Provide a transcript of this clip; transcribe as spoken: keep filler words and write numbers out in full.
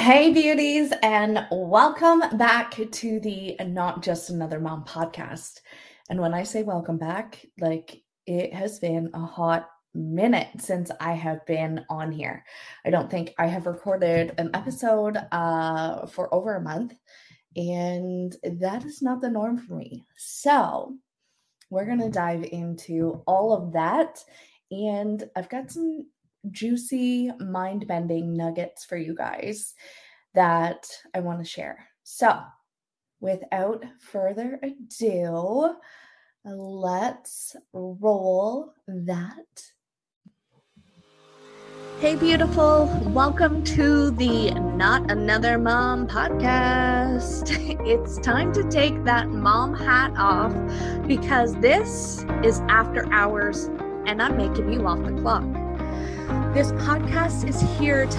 Hey beauties, and welcome back to the Not Just Another Mom podcast. And when I say welcome back, like it has been a hot minute since I have been on here. I don't think I have recorded an episode uh, for over a month, and that is not the norm for me. So we're going to dive into all of that, and I've got some juicy, mind-bending nuggets for you guys that I want to share. So, without further ado, let's roll that. Hey, beautiful. Welcome to the Not Another Mom podcast. It's time to take that mom hat off because this is after hours and I'm making you off the clock. This podcast is here to